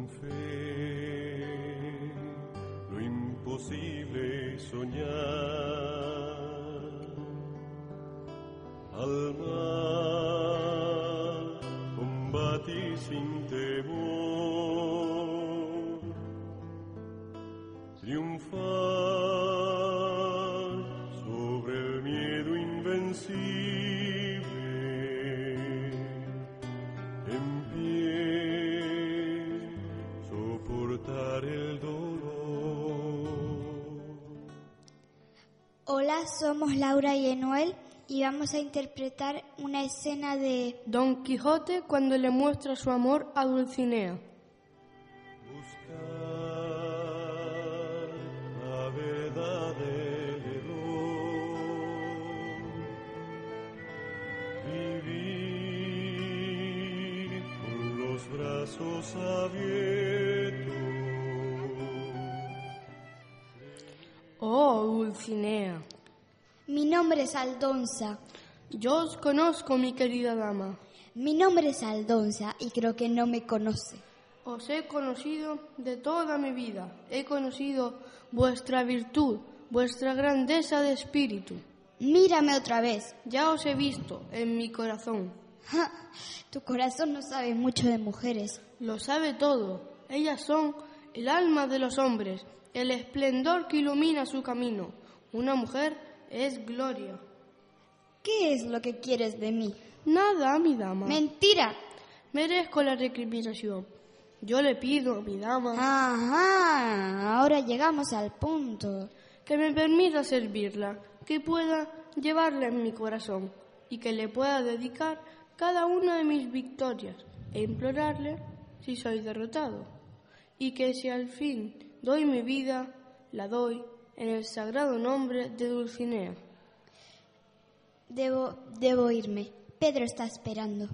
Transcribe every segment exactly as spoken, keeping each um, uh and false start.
Con fe, lo imposible soñar, al mar combatí sin temor, triunfar sobre el miedo invencible, en pie soportar el dolor. Hola, somos Laura y Enuel y vamos a interpretar una escena de Don Quijote cuando le muestra su amor a Dulcinea. Buscar la verdad del error, vivir con los brazos abiertos. Oh, Dulcinea, Mi nombre es Aldonza. yo os conozco, mi querida dama. Mi nombre es Aldonza y creo que no me conoce. Os he conocido de toda mi vida. He conocido vuestra virtud, vuestra grandeza de espíritu. Mírame otra vez. Ya os he visto en mi corazón. Ja, tu corazón no sabe mucho de mujeres. Lo sabe todo. Ellas son el alma de los hombres, el esplendor que ilumina su camino. Una mujer es gloria. ¿Qué es lo que quieres de mí? Nada, mi dama. ¡Mentira! Merezco la recriminación. Yo le pido, mi dama, Ajá, ahora llegamos al punto. que me permita servirla, que pueda llevarla en mi corazón y que le pueda dedicar cada una de mis victorias e implorarle si soy derrotado. Y que si al fin doy mi vida, la doy en el sagrado nombre de Dulcinea. Debo, debo irme. Pedro está esperando.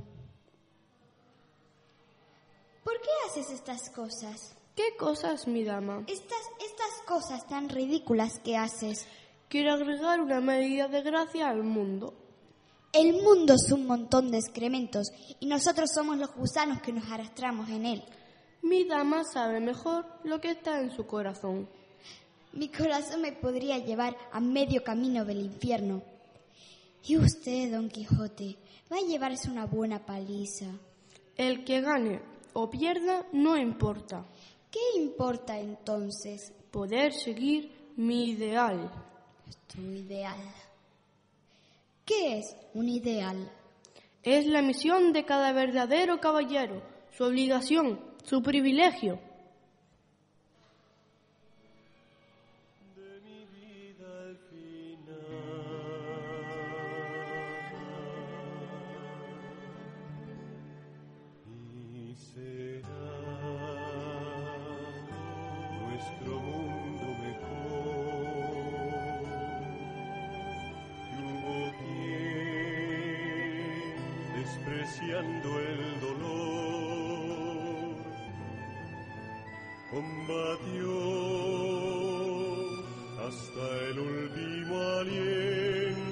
¿Por qué haces estas cosas? ¿Qué cosas, mi dama? Estas, estas cosas tan ridículas que haces. Quiero agregar una medida de gracia al mundo. El mundo es un montón de excrementos y nosotros somos los gusanos que nos arrastramos en él. Mi dama sabe mejor lo que está en su corazón. Mi corazón me podría llevar a medio camino del infierno. Y usted, Don Quijote, va a llevarse una buena paliza. El que gane o pierda no importa. ¿Qué importa entonces? Poder seguir mi ideal. Tu ideal. ¿Qué es un ideal? Es la misión de cada verdadero caballero, su obligación, su privilegio. De mi vida al final, y será nuestro mundo mejor, que hubo quien, despreciando el dolor, combatió hasta el último aliento.